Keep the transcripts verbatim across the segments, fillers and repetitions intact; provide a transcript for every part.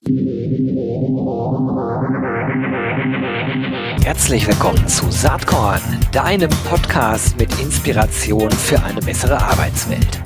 Herzlich willkommen zu Saatkorn, deinem Podcast mit Inspiration für eine bessere Arbeitswelt.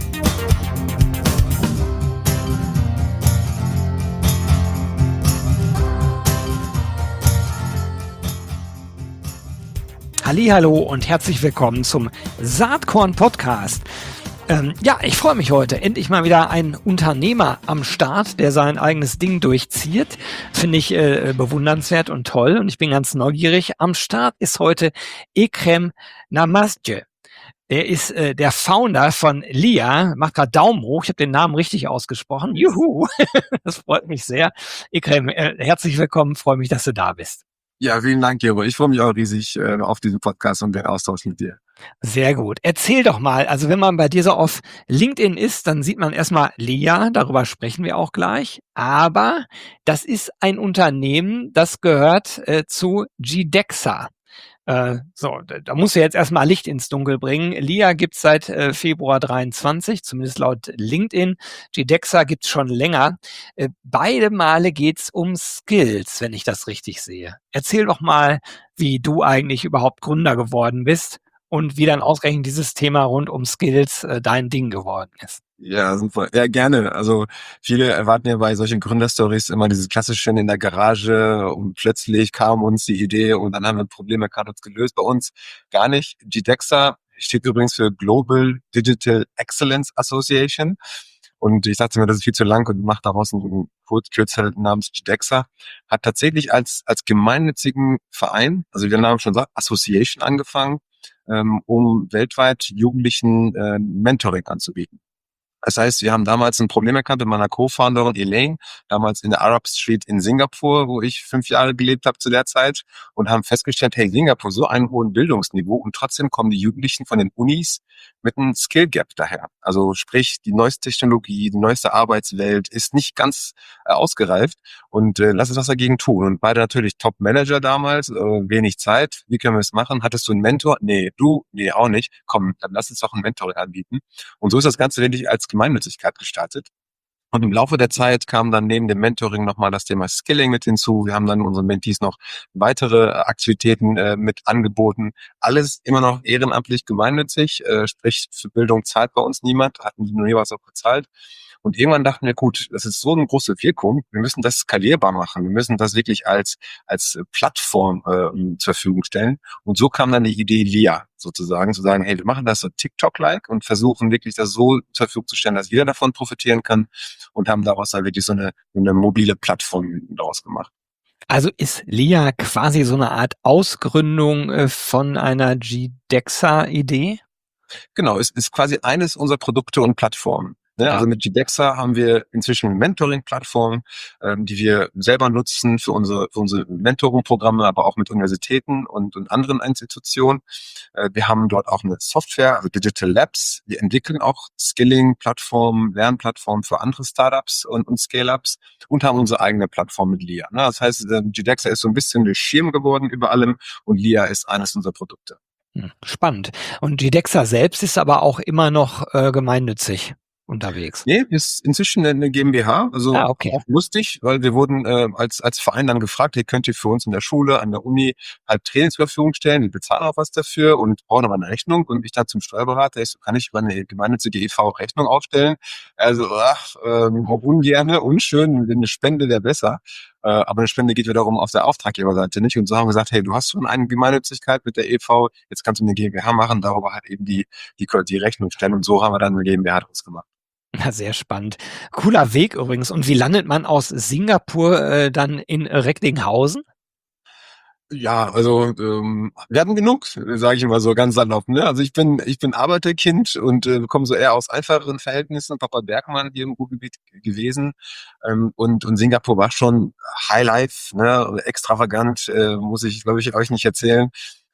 Hallihallo und herzlich willkommen zum Saatkorn Podcast. Ähm, ja, ich freue mich heute. Endlich mal wieder ein Unternehmer am Start, der sein eigenes Ding durchzieht. Finde ich äh, bewundernswert und toll und ich bin ganz neugierig. Am Start ist heute Ekrem Namazje. Der ist äh, der Founder von Lia, macht gerade Daumen hoch. Ich habe den Namen richtig ausgesprochen. Juhu, das freut mich sehr. Ekrem, äh, herzlich willkommen. Freue mich, dass du da bist. Ja, vielen Dank, Gero. Ich freue mich auch riesig äh, auf diesen Podcast und den Austausch mit dir. Sehr gut. Erzähl doch mal, also wenn man bei dir so auf LinkedIn ist, dann sieht man erstmal Lia, darüber sprechen wir auch gleich, aber das ist ein Unternehmen, das gehört äh, zu Gidexa. Äh, so, da, da musst du jetzt erstmal Licht ins Dunkel bringen. Lia gibt's seit äh, Februar dreiundzwanzig, zumindest laut LinkedIn. Gidexa gibt's schon länger. Äh, beide Male geht's um Skills, wenn ich das richtig sehe. Erzähl doch mal, wie du eigentlich überhaupt Gründer geworden bist und wie dann ausgerechnet dieses Thema rund um Skills äh, dein Ding geworden ist. Ja, super. Ja, gerne. Also viele erwarten ja bei solchen Gründerstories immer dieses klassische in der Garage und plötzlich kam uns die Idee und dann haben wir ein Problem erkannt und gelöst. Bei uns gar nicht. Gidexa steht übrigens für Global Digital Excellence Association. Und ich dachte mir, das ist viel zu lang und mache daraus einen Kürzel namens Gidexa. Hat tatsächlich als als gemeinnützigen Verein, also wie der Name schon sagt, Association angefangen, ähm, um weltweit Jugendlichen äh, Mentoring anzubieten. Das heißt, wir haben damals ein Problem erkannt mit meiner Co-Founderin Elaine, damals in der Arab Street in Singapur, wo ich fünf Jahre gelebt habe zu der Zeit, und haben festgestellt, hey, Singapur, so einen hohen Bildungsniveau und trotzdem kommen die Jugendlichen von den Unis mit einem Skill Gap daher. Also sprich, die neueste Technologie, die neueste Arbeitswelt ist nicht ganz äh, ausgereift und äh, lass uns was dagegen tun. Und beide natürlich Top-Manager damals, äh, wenig Zeit. Wie können wir es machen? Hattest du einen Mentor? Nee, du? Nee, auch nicht. Komm, dann lass uns doch einen Mentor anbieten. Und so ist das Ganze wirklich als Gemeinnützigkeit gestartet. Und im Laufe der Zeit kam dann neben dem Mentoring nochmal das Thema Skilling mit hinzu. Wir haben dann unseren Mentees noch weitere Aktivitäten äh, mit angeboten. Alles immer noch ehrenamtlich gemeinnützig, äh, sprich für Bildung zahlt bei uns niemand, hatten die nur jeweils auch bezahlt. Und irgendwann dachten wir, gut, das ist so eine große Wirkung, wir müssen das skalierbar machen, wir müssen das wirklich als als Plattform äh, zur Verfügung stellen. Und so kam dann die Idee Lia sozusagen, zu sagen, hey, wir machen das so TikTok-like und versuchen wirklich das so zur Verfügung zu stellen, dass jeder davon profitieren kann, und haben daraus halt wirklich so eine, eine mobile Plattform daraus gemacht. Also ist Lia quasi so eine Art Ausgründung äh, von einer Gidexa-Idee? Genau, es ist quasi eines unserer Produkte und Plattformen. Ne? Ja. Also mit Gidexa haben wir inzwischen eine Mentoring-Plattform, ähm, die wir selber nutzen für unsere, für unsere Mentoring-Programme, aber auch mit Universitäten und, und anderen Institutionen. Äh, wir haben dort auch eine Software, also Digital Labs. Wir entwickeln auch Skilling-Plattformen, Lernplattformen für andere Startups und, und Scale-Ups und haben unsere eigene Plattform mit Lia. Ne? Das heißt, äh, Gidexa ist so ein bisschen der Schirm geworden über allem und Lia ist eines unserer Produkte. Spannend. Und Gidexa selbst ist aber auch immer noch äh, gemeinnützig unterwegs. Nee, ist inzwischen eine GmbH, also ah, okay. auch lustig, weil wir wurden äh, als als Verein dann gefragt, hey, könnt ihr für uns in der Schule, an der Uni halt Trainings zur Verfügung stellen, wir bezahlen auch was dafür und brauchen aber eine Rechnung. Und ich dann zum Steuerberater, ich so, kann ich über eine gemeinnützige E V Rechnung aufstellen? Also, ach, ähm, ungerne, unschön, eine Spende wäre besser. Äh, aber eine Spende geht wiederum auf der Auftraggeberseite nicht. Und so haben wir gesagt, hey, du hast schon eine Gemeinnützigkeit mit der E V, jetzt kannst du eine GmbH machen, darüber halt eben die, die, die Rechnung stellen. Und so haben wir dann eine GmbH draus gemacht. Na, sehr spannend. Cooler Weg übrigens. Und wie landet man aus Singapur äh, dann in Recklinghausen? Ja, also ähm, wir hatten genug, sage ich immer so ganz salopp. Ne? Also ich bin ich bin Arbeiterkind und äh, komme so eher aus einfacheren Verhältnissen. Papa Bergmann hier im Ruhrgebiet gewesen ähm, und und Singapur war schon Highlife, ne? Extravagant, äh, muss ich glaube ich euch nicht erzählen.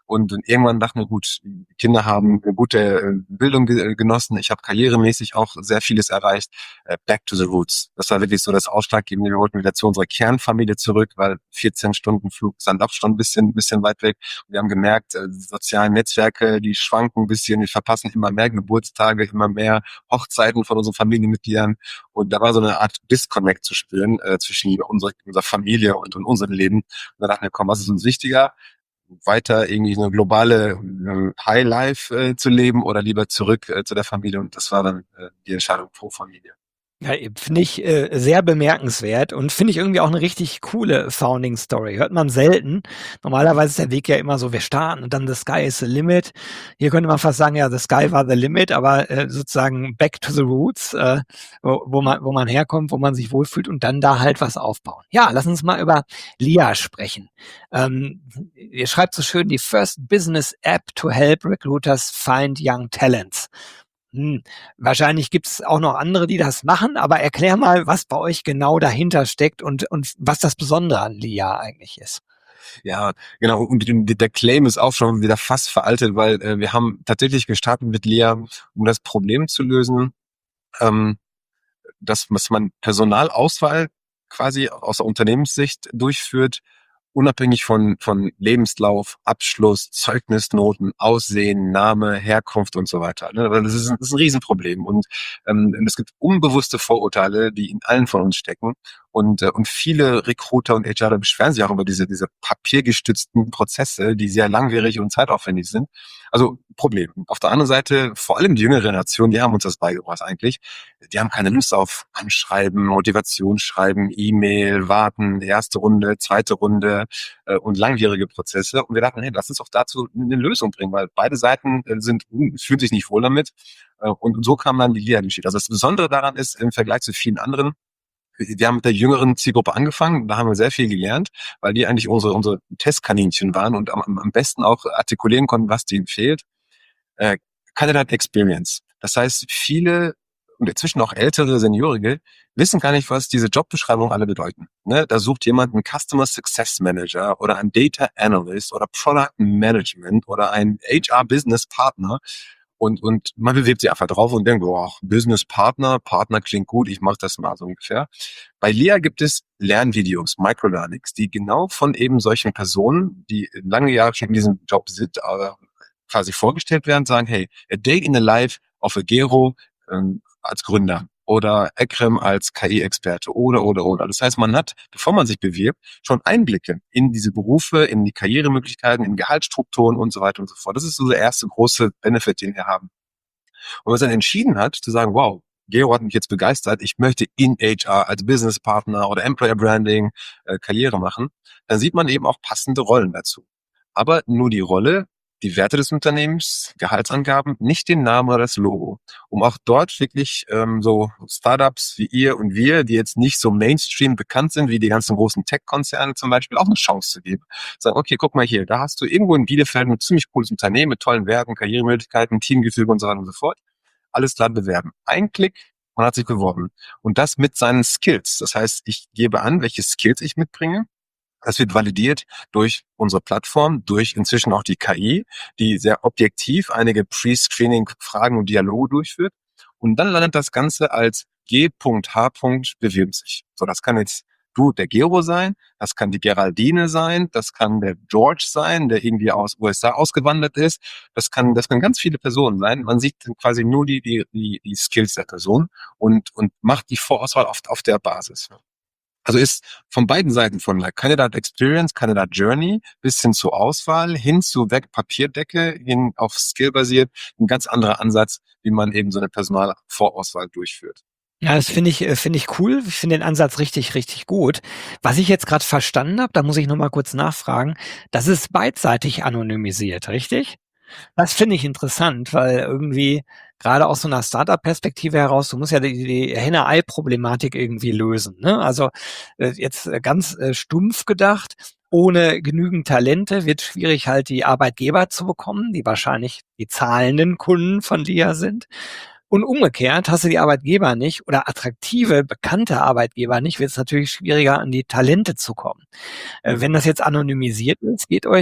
Und dann irgendwann dachten wir, gut, die Kinder haben eine gute äh, Bildung ge genossen. Ich habe karrieremäßig auch sehr vieles erreicht. Äh, back to the roots. Das war wirklich so das Ausschlaggebende. Wir wollten wieder zu unserer Kernfamilie zurück, weil vierzehn Stunden Flug ist dann doch schon ein bisschen, bisschen weit weg. Wir haben gemerkt, äh, soziale Netzwerke, die schwanken ein bisschen. Wir verpassen immer mehr Geburtstage, immer mehr Hochzeiten von unseren Familienmitgliedern. Und da war so eine Art Disconnect zu spüren äh, zwischen unserer, unserer Familie und, und unserem Leben. Und da dachten wir, komm, was ist uns wichtiger? Weiter irgendwie eine globale äh, Highlife äh, zu leben oder lieber zurück äh, zu der Familie. Und das war dann äh, die Entscheidung pro Familie. Ja, finde ich äh, sehr bemerkenswert und finde ich irgendwie auch eine richtig coole Founding Story. Hört man selten. Normalerweise ist der Weg ja immer so, wir starten und dann the sky is the limit. Hier könnte man fast sagen, ja, the sky war the limit, aber äh, sozusagen back to the roots, äh, wo, wo man wo man herkommt, wo man sich wohlfühlt und dann da halt was aufbauen. Ja, lass uns mal über Lia sprechen. Ähm, ihr schreibt so schön, die first business app to help recruiters find young talents. Hm, wahrscheinlich gibt's auch noch andere, die das machen, aber erklär mal, was bei euch genau dahinter steckt und und was das Besondere an Lia eigentlich ist. Ja, genau. Und die- der Claim ist auch schon wieder fast veraltet, weil äh, wir haben tatsächlich gestartet mit Lea, um das Problem zu lösen, ähm, dass, dass man Personalauswahl quasi aus der Unternehmenssicht durchführt, unabhängig von, von Lebenslauf, Abschluss, Zeugnisnoten, Aussehen, Name, Herkunft und so weiter. Ne? Weil Das ist, ein- das ist ein Riesenproblem. Und ähm, es gibt unbewusste Vorurteile, die in allen von uns stecken. Und, äh, und viele Recruiter und H R beschweren sich auch über diese, diese papiergestützten Prozesse, die sehr langwierig und zeitaufwendig sind. Also Problem. Auf der anderen Seite, vor allem die jüngere Generation, die haben uns das beigebracht eigentlich. Die haben keine Lust auf Anschreiben, Motivationsschreiben, E-Mail, warten, erste Runde, zweite Runde äh, und langwierige Prozesse. Und wir dachten, hey, lass uns doch dazu eine Lösung bringen, weil beide Seiten äh, sind, fühlen sich nicht wohl damit. Äh, und so kam dann die Lia-Geschichte. Also das Besondere daran ist, im Vergleich zu vielen anderen, wir haben mit der jüngeren Zielgruppe angefangen, da haben wir sehr viel gelernt, weil die eigentlich unsere, unsere Testkaninchen waren und am, am besten auch artikulieren konnten, was denen fehlt. Äh, Candidate Experience. Das heißt, viele und inzwischen auch ältere Seniorige wissen gar nicht, was diese Jobbeschreibungen alle bedeuten. Ne? Da sucht jemand einen Customer Success Manager oder einen Data Analyst oder Product Management oder einen H R Business Partner. Und, und man bewegt sich einfach drauf und denkt, boah, Business Partner, Partner klingt gut, ich mache das mal so ungefähr. Bei Lea gibt es Lernvideos, Microlearnings, die genau von eben solchen Personen, die lange Jahre schon in diesem Job sind, äh, quasi vorgestellt werden, sagen, hey, a day in the life of a Gero ähm, als Gründer oder Ekrem als K I-Experte oder, oder, oder. Das heißt, man hat, bevor man sich bewirbt, schon Einblicke in diese Berufe, in die Karrieremöglichkeiten, in Gehaltsstrukturen und so weiter und so fort. Das ist so der erste große Benefit, den wir haben. Und wenn man dann entschieden hat, zu sagen, wow, Gero hat mich jetzt begeistert, ich möchte in H R als Business Partner oder Employer Branding äh, Karriere machen, dann sieht man eben auch passende Rollen dazu. Aber nur die Rolle, die Werte des Unternehmens, Gehaltsangaben, nicht den Namen oder das Logo. Um auch dort wirklich ähm, so Startups wie ihr und wir, die jetzt nicht so Mainstream bekannt sind, wie die ganzen großen Tech-Konzerne zum Beispiel, auch eine Chance zu geben. Sagen, okay, guck mal hier, da hast du irgendwo in Bielefeld ein ziemlich cooles Unternehmen mit tollen Werten, Karrieremöglichkeiten, Teamgefüge und so weiter und so fort. Alles klar bewerben. Ein Klick, man hat sich beworben. Und das mit seinen Skills. Das heißt, ich gebe an, welche Skills ich mitbringe. Das wird validiert durch unsere Plattform, durch inzwischen auch die K I, die sehr objektiv einige Pre-Screening-Fragen und Dialoge durchführt. Und dann landet das Ganze als G H bewirbt sich. So, das kann jetzt du, der Gero sein, das kann die Geraldine sein, das kann der George sein, der irgendwie aus U S A ausgewandert ist. Das kann, das kann ganz viele Personen sein. Man sieht quasi nur die, die, die, die Skills der Person und, und macht die Vorauswahl oft auf der Basis. Also ist von beiden Seiten, von der Candidate Experience, Candidate Journey bis hin zur Auswahl, hin zu weg Papierdecke, hin auf Skill basiert, ein ganz anderer Ansatz, wie man eben so eine Personalvorauswahl durchführt. Ja, das finde ich äh, finde ich cool. Ich finde den Ansatz richtig, richtig gut. Was ich jetzt gerade verstanden habe, da muss ich noch mal kurz nachfragen, das ist beidseitig anonymisiert, richtig? Das finde ich interessant, weil irgendwie gerade aus so einer Startup-Perspektive heraus, du musst ja die, die Henne-Ei-Problematik irgendwie lösen. Ne? Also äh, jetzt äh, ganz äh, stumpf gedacht, ohne genügend Talente wird schwierig halt die Arbeitgeber zu bekommen, die wahrscheinlich die zahlenden Kunden von dir sind. Und umgekehrt, hast du die Arbeitgeber nicht oder attraktive, bekannte Arbeitgeber nicht, wird es natürlich schwieriger, an die Talente zu kommen. Äh, wenn das jetzt anonymisiert ist, geht euch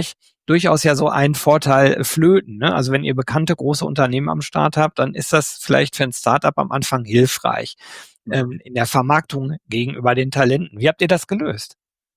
durchaus ja so einen Vorteil flöten, ne? Also wenn ihr bekannte große Unternehmen am Start habt, dann ist das vielleicht für ein Startup am Anfang hilfreich, ähm, in der Vermarktung gegenüber den Talenten. Wie habt ihr das gelöst?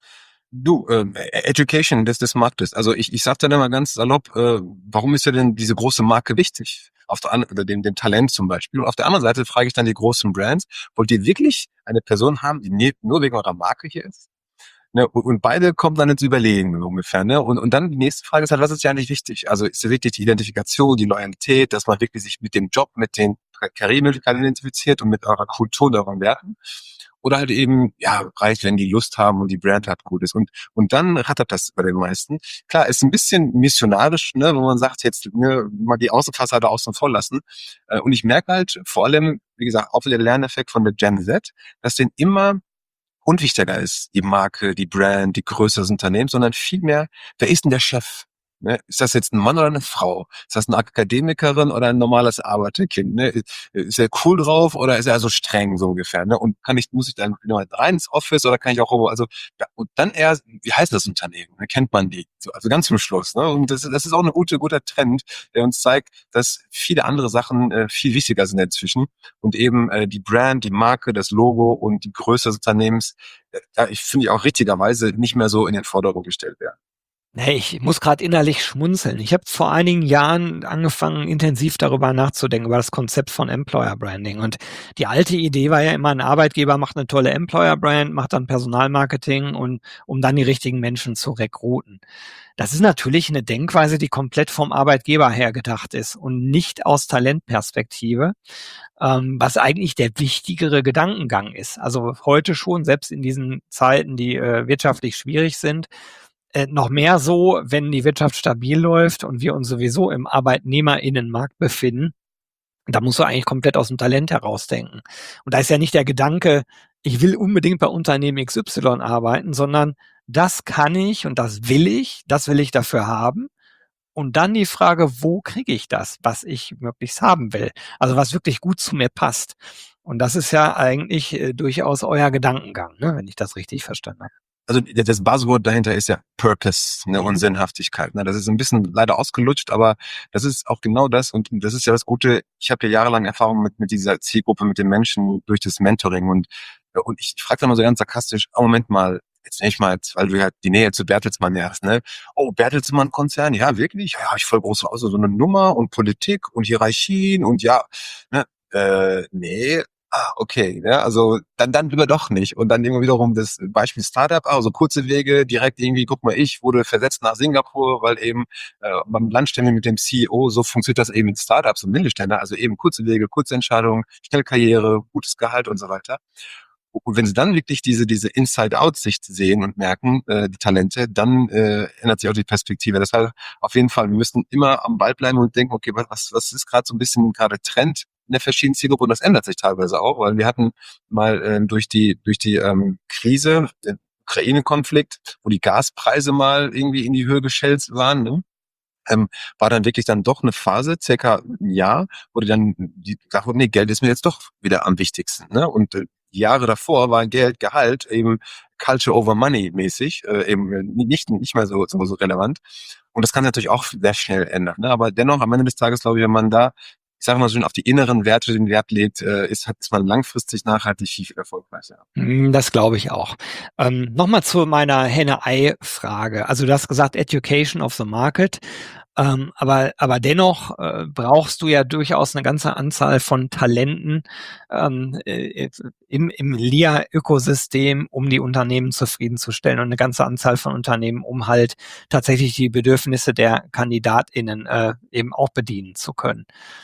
Du, ähm, E- Education des, des Marktes. Also ich, ich sag dann immer ganz salopp, äh, warum ist ja denn diese große Marke wichtig? Auf der anderen, oder dem, dem Talent zum Beispiel. Und auf der anderen Seite frage ich dann die großen Brands, wollt ihr wirklich eine Person haben, die ne, nur wegen eurer Marke hier ist? Ne, und, und beide kommen dann ins Überlegen so ungefähr. Ne? Und, und dann die nächste Frage ist halt, was ist ja eigentlich wichtig? Also ist ja wirklich die Identifikation, die Loyalität, dass man wirklich sich mit dem Job, mit den Karrieremöglichkeiten identifiziert und mit eurer Kultur und euren Werten. Oder halt eben, ja, reicht, wenn die Lust haben und die Brand halt gut ist. Und, und dann rattert das bei den meisten. Klar, ist ein bisschen missionarisch, ne, wo man sagt, jetzt ne, mal die Außenfassade außen vor lassen. Äh, Und ich merke halt vor allem, wie gesagt, auch wieder der Lerneffekt von der Gen Z, dass denen immer unwichtiger ist, die Marke, die Brand, die Größe des Unternehmens, sondern vielmehr, wer ist denn der Chef? Ne? Ist das jetzt ein Mann oder eine Frau? Ist das eine Akademikerin oder ein normales Arbeiterkind? Ne? Ist er cool drauf oder ist er so streng so ungefähr? Ne? Und kann ich, muss ich dann nur rein ins Office oder kann ich auch, also ja, und dann eher, wie heißt das Unternehmen? Ne? Kennt man die? So, also ganz zum Schluss. Ne? Und das, das ist auch ein guter, guter Trend, der uns zeigt, dass viele andere Sachen äh, viel wichtiger sind inzwischen und eben äh, die Brand, die Marke, das Logo und die Größe des Unternehmens, äh, ja, ich finde ich auch richtigerweise nicht mehr so in den Vordergrund gestellt werden. Ne, ich muss gerade innerlich schmunzeln. Ich habe vor einigen Jahren angefangen, intensiv darüber nachzudenken, über das Konzept von Employer Branding. Und die alte Idee war ja immer, ein Arbeitgeber macht eine tolle Employer Brand, macht dann Personalmarketing und um dann die richtigen Menschen zu rekruten. Das ist natürlich eine Denkweise, die komplett vom Arbeitgeber her gedacht ist und nicht aus Talentperspektive, ähm, was eigentlich der wichtigere Gedankengang ist. Also heute schon, selbst in diesen Zeiten, die äh, wirtschaftlich schwierig sind, äh, noch mehr so, wenn die Wirtschaft stabil läuft und wir uns sowieso im Arbeitnehmerinnenmarkt befinden. Da musst du eigentlich komplett aus dem Talent herausdenken. Und da ist ja nicht der Gedanke, ich will unbedingt bei Unternehmen X Y arbeiten, sondern das kann ich und das will ich, das will ich dafür haben. Und dann die Frage, wo kriege ich das, was ich möglichst haben will? Also was wirklich gut zu mir passt. Und das ist ja eigentlich äh, durchaus euer Gedankengang, ne, wenn ich das richtig verstanden habe. Also das Buzzword dahinter ist ja Purpose, ne, und Sinnhaftigkeit. Ne? Das ist ein bisschen leider ausgelutscht, aber das ist auch genau das. Und das ist ja das Gute. Ich habe ja jahrelang Erfahrung mit mit dieser Zielgruppe, mit den Menschen durch das Mentoring. Und und ich frage dann mal so ganz sarkastisch: oh, Moment mal, jetzt nicht mal, weil du ja die Nähe zu Bertelsmann hast, ne? Oh, Bertelsmann-Konzern, ja wirklich? Ja, habe ich voll große aus, so eine Nummer und Politik und Hierarchien und ja, ne? Äh, nee. Ah, okay, ja, also dann dann lieber doch nicht. Und dann immer wiederum das Beispiel Startup, also kurze Wege, direkt irgendwie, guck mal, ich wurde versetzt nach Singapur, weil eben äh, beim Lunchtermin mit dem C E O, so funktioniert das eben mit Startups und Mittelständler, also eben kurze Wege, kurze Entscheidungen, schnell Karriere, gutes Gehalt und so weiter. Und wenn sie dann wirklich diese diese Inside-Out-Sicht sehen und merken, äh, die Talente, dann äh, ändert sich auch die Perspektive. Deshalb auf jeden Fall, wir müssen immer am Ball bleiben und denken, okay, was was ist gerade so ein bisschen gerade Trend in der verschiedenen Zielgruppe, und das ändert sich teilweise auch, weil wir hatten mal äh, durch die durch die ähm, Krise, den Ukraine-Konflikt, wo die Gaspreise mal irgendwie in die Höhe geschellt waren, ne? ähm, war dann wirklich dann doch eine Phase, circa ein Jahr, wo die dann die gesagt wurde, nee, Geld ist mir jetzt doch wieder am wichtigsten. Ne? Und äh, die Jahre davor war Geld, Gehalt eben Culture over Money mäßig, äh, eben nicht, nicht mehr so, so, so relevant. Und das kann sich natürlich auch sehr schnell ändern. Ne? Aber dennoch, am Ende des Tages, glaube ich, wenn man da, ich sage mal so, auf die inneren Werte den Wert legt, äh, ist, ist man langfristig nachhaltig viel erfolgreicher. Mm, Das glaube ich auch. Ähm, Nochmal zu meiner Henne-Ei-Frage. Also du hast gesagt, Education of the Market. Ähm, aber, aber dennoch äh, brauchst du ja durchaus eine ganze Anzahl von Talenten ähm, äh, im, im L I A-Ökosystem, um die Unternehmen zufriedenzustellen und eine ganze Anzahl von Unternehmen, um halt tatsächlich die Bedürfnisse der KandidatInnen äh, eben auch bedienen zu können.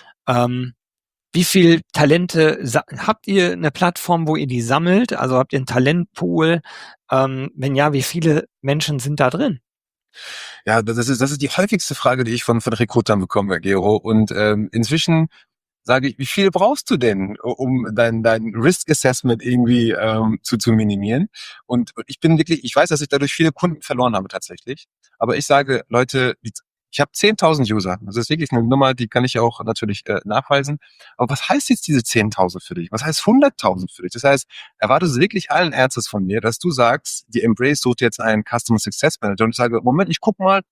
Ähm, wie viel Talente sa- habt ihr eine Plattform, wo ihr die sammelt? Also habt ihr einen Talentpool? Ähm, wenn ja, wie viele Menschen sind da drin? Ja, das ist, das ist die häufigste Frage, die ich von, von Rekrutern bekomme, Gero. Und ähm, inzwischen sage ich, wie viel brauchst du denn, um dein, dein Risk Assessment irgendwie ähm, zu, zu minimieren? Und ich bin wirklich, ich weiß, dass ich dadurch viele Kunden verloren habe tatsächlich. Aber ich sage, Leute, die, ich habe zehntausend User. Das ist wirklich eine Nummer, die kann ich ja auch natürlich äh, nachweisen. Aber was heißt jetzt diese zehntausend für dich? Was heißt hunderttausend für dich? Das heißt, erwartest du wirklich allen Ernstes von mir, dass du sagst, die Embrace sucht jetzt einen Customer Success Manager und ich sage, Moment, ich guck mal, ach,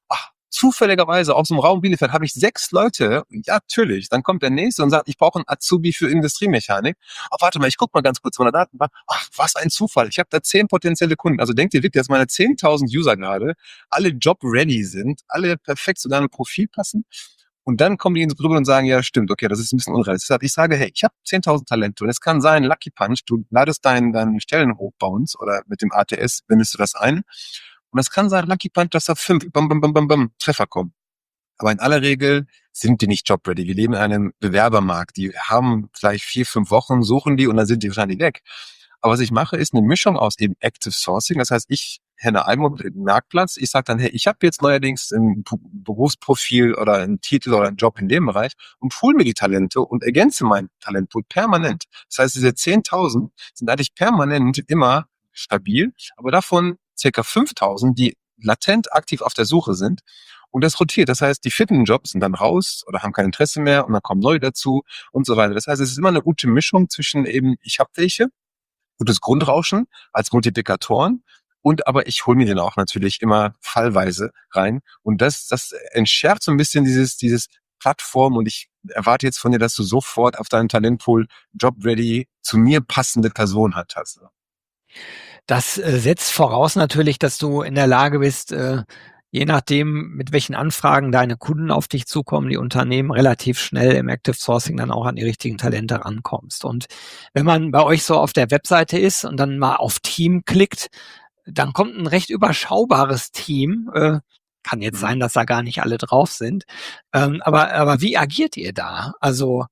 zufälligerweise aus dem Raum Bielefeld habe ich sechs Leute. Ja, natürlich. Dann kommt der nächste und sagt, ich brauche einen Azubi für Industriemechanik. Oh, warte mal, ich guck mal ganz kurz meine Datenbank. Ach, was ein Zufall. Ich habe da zehn potenzielle Kunden. Also denkt ihr wirklich, dass meine zehntausend User gerade alle job-ready sind, alle perfekt zu deinem Profil passen? Und dann kommen die ins Grübeln und sagen, ja, stimmt, okay, das ist ein bisschen unrealistisch. Ich sage, hey, ich habe zehntausend Talente und es kann sein, Lucky Punch, du ladest deinen, deinen Stellen hoch bei uns oder mit dem A T S bindest du das ein. Und es kann sein, Lucky Punch, dass da fünf bam, bam, bam, bam, bam, Treffer kommen. Aber in aller Regel sind die nicht job-ready. Wir leben in einem Bewerbermarkt. Die haben vielleicht vier, fünf Wochen, suchen die und dann sind die wahrscheinlich weg. Aber was ich mache, ist eine Mischung aus eben Active Sourcing. Das heißt, ich henne Eigenmob den Marktplatz. Ich sage dann, hey, ich habe jetzt neuerdings ein Berufsprofil oder einen Titel oder einen Job in dem Bereich und pool mir die Talente und ergänze meinen Talentpool permanent. Das heißt, diese zehntausend sind eigentlich permanent immer stabil, aber davon circa fünftausend, die latent aktiv auf der Suche sind. Und das rotiert. Das heißt, die fitten Jobs sind dann raus oder haben kein Interesse mehr und dann kommen neue dazu und so weiter. Das heißt, es ist immer eine gute Mischung zwischen eben, ich habe welche, gutes Grundrauschen als Multiplikatoren und aber ich hole mir den auch natürlich immer fallweise rein. Und das, das entschärft so ein bisschen dieses, dieses Plattform und ich erwarte jetzt von dir, dass du sofort auf deinem Talentpool job-ready zu mir passende Person halt hast. Das äh, setzt voraus natürlich, dass du in der Lage bist, äh, je nachdem, mit welchen Anfragen deine Kunden auf dich zukommen, die Unternehmen relativ schnell im Active Sourcing dann auch an die richtigen Talente rankommst. Und wenn man bei euch so auf der Webseite ist und dann mal auf Team klickt, dann kommt ein recht überschaubares Team. Äh, kann jetzt sein, dass da gar nicht alle drauf sind. Ähm, aber, aber wie agiert ihr da? Also,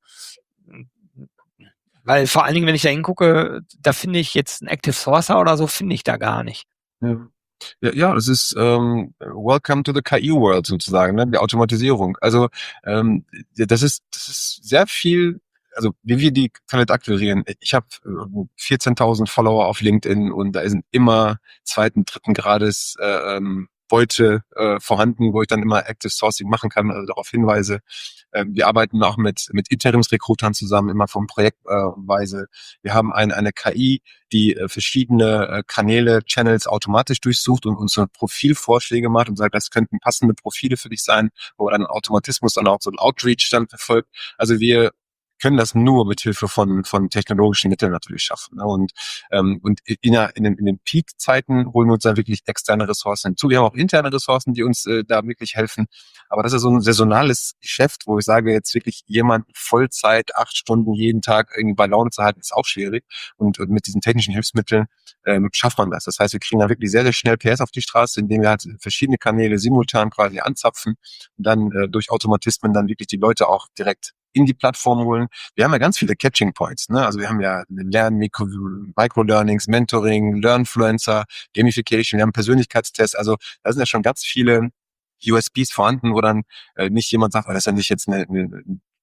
weil vor allen Dingen, wenn ich da hingucke, da finde ich jetzt einen Active Sourcer oder so, finde ich da gar nicht. Ja. Ja, ja, das ist ähm, Welcome to the K I-World sozusagen, ne? Die Automatisierung. Also ähm, das ist das ist sehr viel, also wie wir die Talente akquirieren. Ich habe äh, vierzehntausend Follower auf LinkedIn und da sind immer zweiten, dritten Grades äh, ähm, Beute äh, vorhanden, wo ich dann immer Active Sourcing machen kann, also darauf hinweise. Ähm, wir arbeiten auch mit mit Interimsrekrutern zusammen, immer vom Projektweise. Äh, wir haben ein, eine K I, die äh, verschiedene äh, Kanäle, Channels automatisch durchsucht und uns so Profilvorschläge macht und sagt, das könnten passende Profile für dich sein, wo dann Automatismus dann auch so ein Outreach dann verfolgt. Also wir können das nur mit Hilfe von von technologischen Mitteln natürlich schaffen. Ne? Und ähm, und in, der, in den, in den Peak-Zeiten holen wir uns da wirklich externe Ressourcen hinzu. Wir haben auch interne Ressourcen, die uns äh, da wirklich helfen. Aber das ist so ein saisonales Geschäft, wo ich sage, jetzt wirklich jemand Vollzeit, acht Stunden jeden Tag irgendwie bei Laune zu halten, ist auch schwierig. Und, und mit diesen technischen Hilfsmitteln ähm, schafft man das. Das heißt, wir kriegen da wirklich sehr, sehr schnell P S auf die Straße, indem wir halt verschiedene Kanäle simultan quasi anzapfen und dann äh, durch Automatismen dann wirklich die Leute auch direkt in die Plattform holen. Wir haben ja ganz viele Catching Points, ne? Also wir haben ja Lern, Micro-Learnings, Mentoring, Learnfluencer, Gamification, wir haben Persönlichkeitstests. Also da sind ja schon ganz viele U S Ps vorhanden, wo dann äh, nicht jemand sagt, oh, das ist ja nicht jetzt eine, eine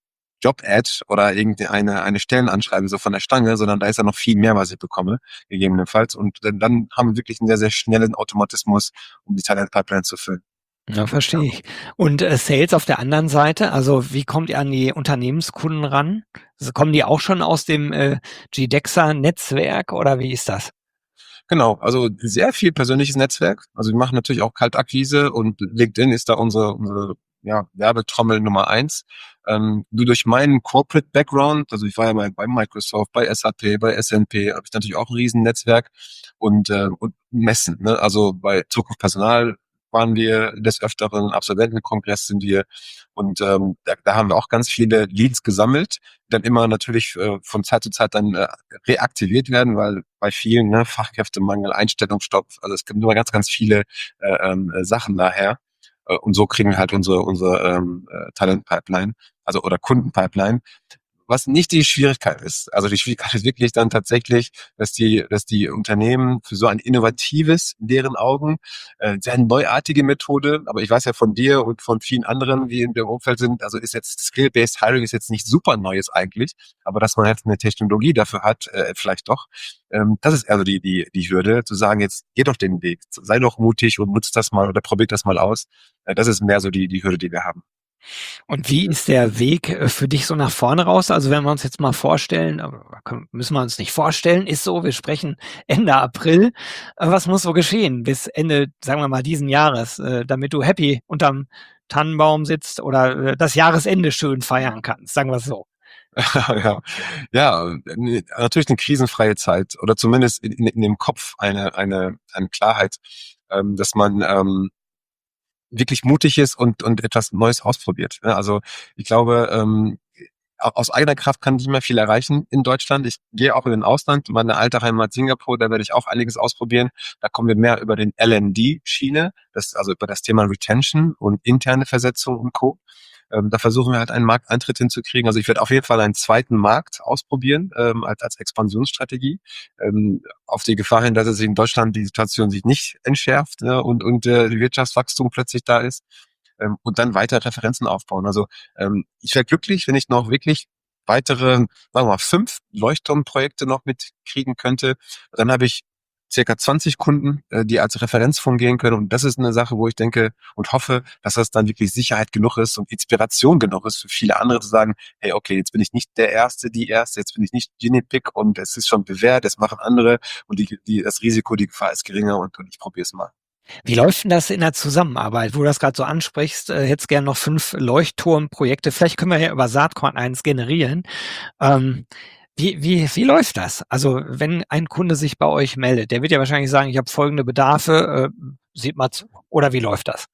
Job-Ad oder irgendeine eine Stellenanschreiben so von der Stange, sondern da ist ja noch viel mehr, was ich bekomme, gegebenenfalls. Und dann, dann haben wir wirklich einen sehr, sehr schnellen Automatismus, um die Talent-Pipeline zu füllen. Ja, verstehe ich. Und äh, Sales auf der anderen Seite, also wie kommt ihr an die Unternehmenskunden ran? Also kommen die auch schon aus dem äh, G D E X A-Netzwerk oder wie ist das? Genau, also sehr viel persönliches Netzwerk. Also wir machen natürlich auch Kaltakquise und LinkedIn ist da unsere, unsere ja, Werbetrommel Nummer eins. Ähm, nur durch meinen Corporate Background, also ich war ja bei, bei Microsoft, bei S A P, bei S N P, habe ich natürlich auch ein Riesennetzwerk und, äh, und Messen. Ne? Also bei Zukunft Personal waren wir des Öfteren, Absolventenkongress sind wir und ähm, da, da haben wir auch ganz viele Leads gesammelt, die dann immer natürlich äh, von Zeit zu Zeit dann äh, reaktiviert werden, weil bei vielen ne, Fachkräftemangel, Einstellungsstopp, also es gibt immer ganz, ganz viele äh, ähm, Sachen daher. Äh, und so kriegen wir halt unsere, unsere ähm, äh, Talent-Pipeline, also oder Kunden-Pipeline. Was nicht die Schwierigkeit ist. Also die Schwierigkeit ist wirklich dann tatsächlich, dass die, dass die Unternehmen für so ein innovatives, in deren Augen, äh, sehr neuartige Methode, aber ich weiß ja von dir und von vielen anderen, die in dem Umfeld sind, also ist jetzt Skill-Based Hiring ist jetzt nicht super Neues eigentlich, aber dass man jetzt eine Technologie dafür hat, äh, vielleicht doch. Ähm, das ist also die, die, die Hürde, zu sagen, jetzt geh doch den Weg, sei doch mutig und nutzt das mal oder probiert das mal aus. Äh, das ist mehr so die, die Hürde, die wir haben. Und wie ist der Weg äh, für dich so nach vorne raus? Also wenn wir uns jetzt mal vorstellen, aber können- müssen wir uns nicht vorstellen, ist so, wir sprechen Ende April. Äh, Was muss so geschehen bis Ende, sagen wir mal, diesen Jahres, äh, damit du happy unterm Tannenbaum sitzt oder äh, das Jahresende schön feiern kannst, sagen wir es so. Ja, ja, ne, natürlich eine krisenfreie Zeit oder zumindest in, in, in dem Kopf eine, eine, eine Klarheit, ähm, dass man ähm, wirklich mutig ist und, und etwas Neues ausprobiert. Ne? Also ich glaube, ähm, au- aus eigener Kraft kann ich nicht mehr viel erreichen in Deutschland. Ich gehe auch in den Ausland, meine alte Heimat Singapur, da werde ich auch einiges ausprobieren. Da kommen wir mehr über den L N D-Schiene, das, also über das Thema Retention und interne Versetzung und Co. Ähm, da versuchen wir halt einen Markteintritt hinzukriegen. Also ich werde auf jeden Fall einen zweiten Markt ausprobieren ähm, als, als Expansionsstrategie. Ähm, auf die Gefahr hin, dass es in Deutschland die Situation sich nicht entschärft, ne, und, und äh, die Wirtschaftswachstum plötzlich da ist. Ähm, und dann weiter Referenzen aufbauen. Also ähm, ich wäre glücklich, wenn ich noch wirklich weitere, sagen wir mal, fünf Leuchtturmprojekte noch mitkriegen könnte. Dann habe ich circa zwanzig Kunden, äh, die als Referenz fungieren können. Und das ist eine Sache, wo ich denke und hoffe, dass das dann wirklich Sicherheit genug ist und Inspiration genug ist für viele andere zu sagen, hey, okay, jetzt bin ich nicht der Erste, die Erste, jetzt bin ich nicht Guinea Pig und es ist schon bewährt, es machen andere und die, die, das Risiko, die Gefahr ist geringer und, und ich probiere es mal. Wie läuft denn das in der Zusammenarbeit, wo du das gerade so ansprichst? Äh, hättest gern noch fünf Leuchtturmprojekte. Vielleicht können wir ja über Saatkorn eins generieren. Ähm, wie, wie, wie läuft das? Also wenn ein Kunde sich bei euch meldet, der wird ja wahrscheinlich sagen, ich habe folgende Bedarfe, äh, sieht mal zu. Oder wie läuft das?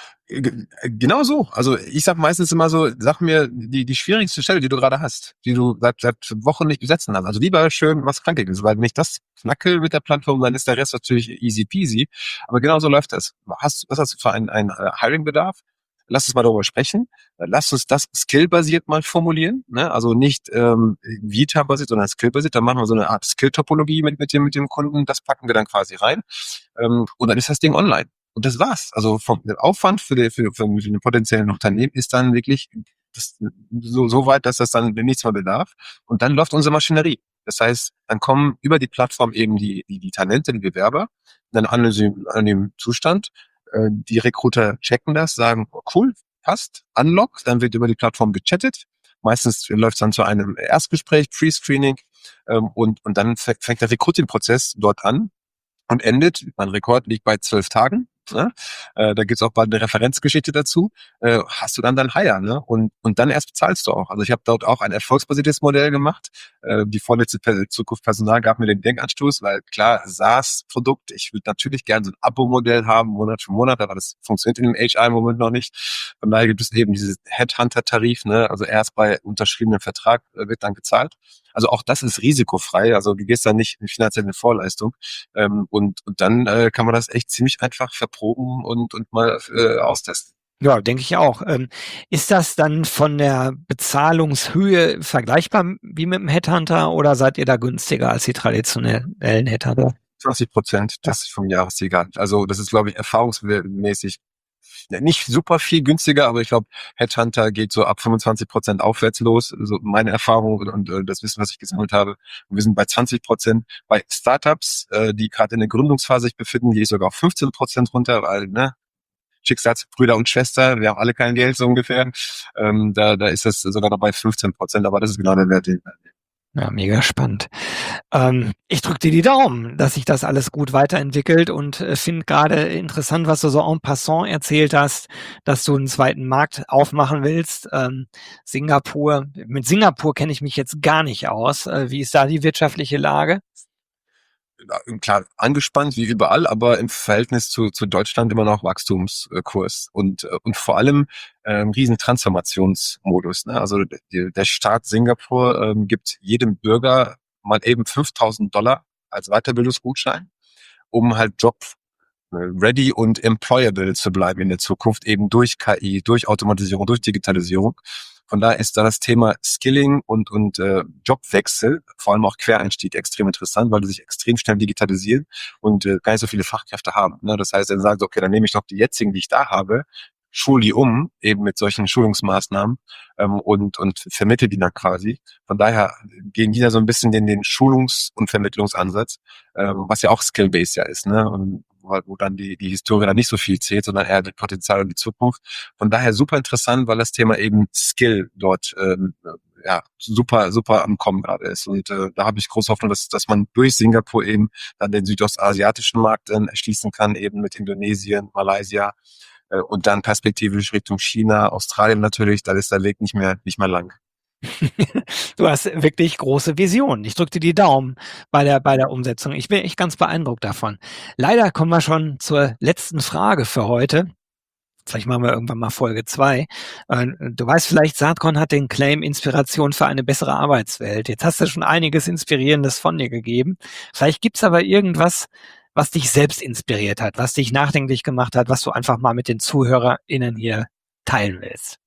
G- Genau so. Also ich sag meistens immer so, sag mir die, die schwierigste Stelle, die du gerade hast, die du seit, seit Wochen nicht besetzen hast. Also lieber schön was Krankiges, weil wenn ich das knacke mit der Plattform, dann ist der Rest natürlich easy peasy. Aber genau so läuft das. Hast, was hast du für einen, einen äh, Hiring-Bedarf? Lass uns mal darüber sprechen. Lass uns das skillbasiert mal formulieren. Ne? Also nicht ähm, Vita-basiert, sondern skillbasiert. Dann machen wir so eine Art Skill-Topologie mit, mit, dem, mit dem Kunden. Das packen wir dann quasi rein. Ähm, und dann ist das Ding online. Und das war's. Also vom der Aufwand für, die, für, für den potenziellen Unternehmen ist dann wirklich das, so, so weit, dass das dann nichts mehr bedarf. Und dann läuft unsere Maschinerie. Das heißt, dann kommen über die Plattform eben die, die, die Talente, die Bewerber, dann an dem, an dem Zustand. Äh, die Recruiter checken das, sagen, oh, cool, passt, unlock, dann wird über die Plattform gechattet. Meistens läuft es dann zu einem Erstgespräch, Pre-Screening, ähm, und, und dann fängt der Recruiting-Prozess dort an und endet, mein Rekord liegt bei zwölf Tagen. Ne? Äh, da gibt's auch bald eine Referenzgeschichte dazu. Äh, hast du dann dein Hire, ne? Und, und dann erst bezahlst du auch. Also ich habe dort auch ein erfolgsbasiertes Modell gemacht. Äh, die vorletzte Per- Zukunft Personal gab mir den Denkanstoß, weil klar, SaaS-Produkt, ich würde natürlich gerne so ein Abo-Modell haben, Monat für Monat, aber das funktioniert in dem H R im Moment noch nicht. Von daher gibt es eben dieses Headhunter-Tarif, ne? Also erst bei unterschriebenem Vertrag äh, wird dann gezahlt. Also auch das ist risikofrei. Also du gehst dann nicht in finanzielle Vorleistung. Ähm, und, und dann äh, kann man das echt ziemlich einfach verproben und, und mal äh, austesten. Ja, denke ich auch. Ähm, ist das dann von der Bezahlungshöhe vergleichbar wie mit dem Headhunter oder seid ihr da günstiger als die traditionellen Headhunter? zwanzig Prozent Ja. das vom Jahreszielgehalt. Also das ist, glaube ich, erfahrungsmäßig nicht super viel günstiger, aber ich glaube, Headhunter geht so ab fünfundzwanzig Prozent aufwärts los. So meine Erfahrung und, und äh, das Wissen, was ich gesammelt habe. Und wir sind bei zwanzig Prozent. Bei Startups, äh, die gerade in der Gründungsphase sich befinden, gehe ich sogar auf fünfzehn Prozent runter, weil, ne, Schicksalsbrüder und Schwester, wir haben alle kein Geld so ungefähr. Ähm, da, da ist das sogar noch bei fünfzehn Prozent, aber das ist genau der Wert, den Ja, mega spannend. Ähm, ich drücke dir die Daumen, dass sich das alles gut weiterentwickelt und äh, finde gerade interessant, was du so en passant erzählt hast, dass du einen zweiten Markt aufmachen willst. Ähm, Singapur, mit Singapur kenne ich mich jetzt gar nicht aus. Äh, wie ist da die wirtschaftliche Lage? klar angespannt wie überall, aber im Verhältnis zu, zu Deutschland immer noch Wachstumskurs und, äh, und vor allem ähm, riesen Transformationsmodus. Ne? Also die, der Staat Singapur ähm, gibt jedem Bürger mal eben fünftausend Dollar als Weiterbildungsgutschein, um halt Job äh, ready und employable zu bleiben in der Zukunft, eben durch K I, durch Automatisierung, durch Digitalisierung. Von daher ist da das Thema Skilling und, und äh, Jobwechsel, vor allem auch Quereinstieg, extrem interessant, weil die sich extrem schnell digitalisieren und äh, gar nicht so viele Fachkräfte haben. Ne? Das heißt, dann sagen sie, okay, dann nehme ich doch die jetzigen, die ich da habe, schul die um, eben mit solchen Schulungsmaßnahmen ähm, und, und vermittle die dann quasi. Von daher gehen die da so ein bisschen in den Schulungs- und Vermittlungsansatz, ähm, was ja auch Skill-Based ja ist, ne? Und wo, wo dann die, die Historie dann nicht so viel zählt, sondern eher das Potenzial und die Zukunft. Von daher super interessant, weil das Thema eben Skill dort ähm, ja super, super am Kommen gerade ist. Und äh, da habe ich große Hoffnung, dass, dass man durch Singapur eben dann den südostasiatischen Markt äh, erschließen kann, eben mit Indonesien, Malaysia äh, und dann perspektivisch Richtung China, Australien natürlich. Da ist der Weg nicht mehr, nicht mehr lang. Du hast wirklich große Visionen. Ich drücke dir die Daumen bei der, bei der Umsetzung. Ich bin echt ganz beeindruckt davon. Leider kommen wir schon zur letzten Frage für heute. Vielleicht machen wir irgendwann mal Folge zwei. Du weißt vielleicht, Saatkorn hat den Claim Inspiration für eine bessere Arbeitswelt. Jetzt hast du schon einiges Inspirierendes von dir gegeben. Vielleicht gibt's aber irgendwas, was dich selbst inspiriert hat, was dich nachdenklich gemacht hat, was du einfach mal mit den ZuhörerInnen hier teilen willst.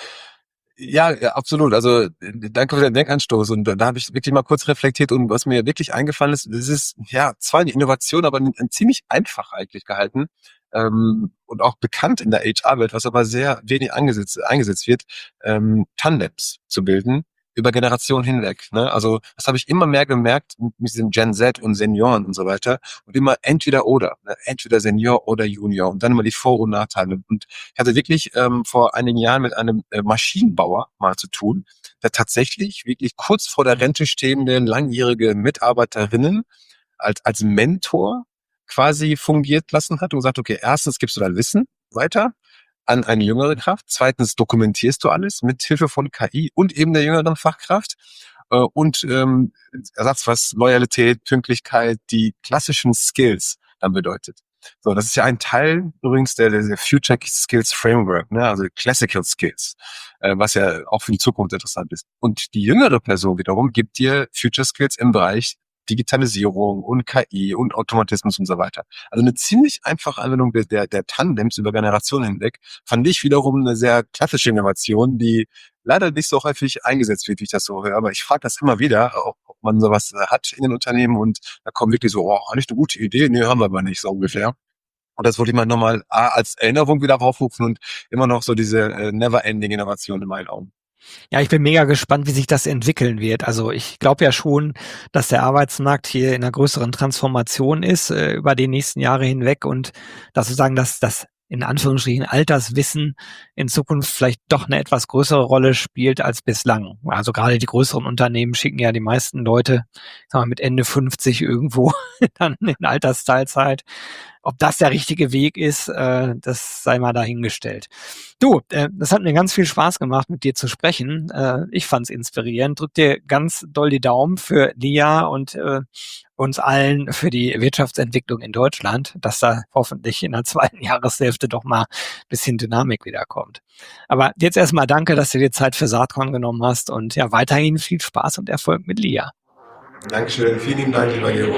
Ja, ja, absolut. Also danke für den Denkanstoß. Und da, da habe ich wirklich mal kurz reflektiert und was mir wirklich eingefallen ist, das ist ja zwar eine Innovation, aber ein, ein ziemlich einfach eigentlich gehalten ähm, und auch bekannt in der H R-Welt, was aber sehr wenig eingesetzt, eingesetzt wird, ähm, Tandems zu bilden über Generationen hinweg. Ne? Also das habe ich immer mehr gemerkt mit diesem Gen Z und Senioren und so weiter. Und immer entweder oder. Ne? Entweder Senior oder Junior. Und dann immer die Vor- und Nachteile. Und ich hatte wirklich ähm, vor einigen Jahren mit einem äh, Maschinenbauer mal zu tun, der tatsächlich wirklich kurz vor der Rente stehende langjährige Mitarbeiterinnen als, als Mentor quasi fungiert lassen hat und gesagt, okay, erstens gibst du dein Wissen weiter an eine jüngere Kraft. Zweitens dokumentierst du alles mit Hilfe von K I und eben der jüngeren Fachkraft. Äh, und ähm, Ersatz, was Loyalität, Pünktlichkeit, die klassischen Skills dann bedeutet. So, das ist ja ein Teil übrigens der, der Future Skills Framework, ne? Also Classical Skills, äh, was ja auch für die Zukunft interessant ist. Und die jüngere Person wiederum gibt dir Future Skills im Bereich Digitalisierung und K I und Automatismus und so weiter. Also eine ziemlich einfache Anwendung der, der, der Tandems über Generationen hinweg, fand ich wiederum eine sehr klassische Innovation, die leider nicht so häufig eingesetzt wird, wie ich das so höre. Aber ich frage das immer wieder, ob, ob man sowas hat in den Unternehmen und da kommen wirklich so, oh, eigentlich eine gute Idee, nee, haben wir aber nicht, so ungefähr. Und das wollte ich mal nochmal A, als Erinnerung wieder aufrufen und immer noch so diese äh, never-ending Innovation in meinen Augen. Ja, ich bin mega gespannt, wie sich das entwickeln wird. Also ich glaube ja schon, dass der Arbeitsmarkt hier in einer größeren Transformation ist äh, über die nächsten Jahre hinweg und dass sozusagen das, das in Anführungsstrichen Alterswissen in Zukunft vielleicht doch eine etwas größere Rolle spielt als bislang. Also gerade die größeren Unternehmen schicken ja die meisten Leute, ich sag mal, mit Ende fünfzig irgendwo dann in Altersteilzeit. Ob das der richtige Weg ist, äh, das sei mal dahingestellt. Du, äh, das hat mir ganz viel Spaß gemacht, mit dir zu sprechen. Äh, ich fand's inspirierend. Drück dir ganz doll die Daumen für Lia und äh, uns allen für die Wirtschaftsentwicklung in Deutschland, dass da hoffentlich in der zweiten Jahreshälfte doch mal ein bisschen Dynamik wiederkommt. Aber jetzt erstmal danke, dass du dir Zeit für Saatkorn genommen hast und ja, weiterhin viel Spaß und Erfolg mit Lia. Dankeschön. Vielen Dank, lieber Gero.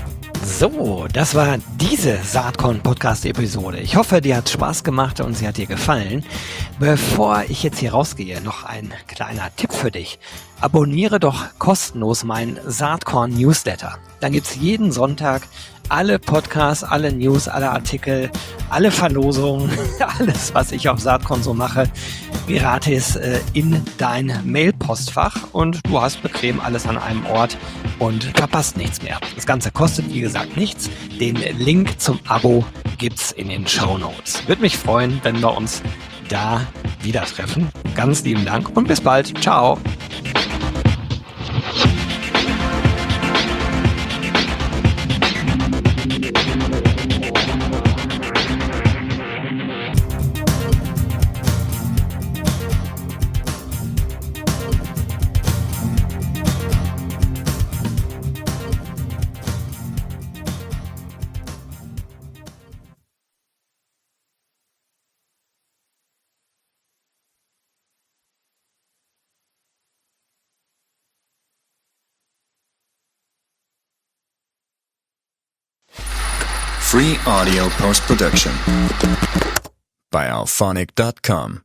So, das war diese Saatkorn-Podcast-Episode. Ich hoffe, dir hat Spaß gemacht und sie hat dir gefallen. Bevor ich jetzt hier rausgehe, noch ein kleiner Tipp für dich. Abonniere doch kostenlos meinen Saatkorn-Newsletter. Dann gibt's jeden Sonntag alle Podcasts, alle News, alle Artikel, alle Verlosungen, alles, was ich auf Saatkorn so mache, gratis äh, in dein Mailpostfach und du hast bequem alles an einem Ort und verpasst nichts mehr. Das Ganze kostet, wie gesagt, nichts. Den Link zum Abo gibt's in den Shownotes. Würde mich freuen, wenn wir uns da wieder treffen. Ganz lieben Dank und bis bald. Ciao. Free audio post-production by alphonic dot com.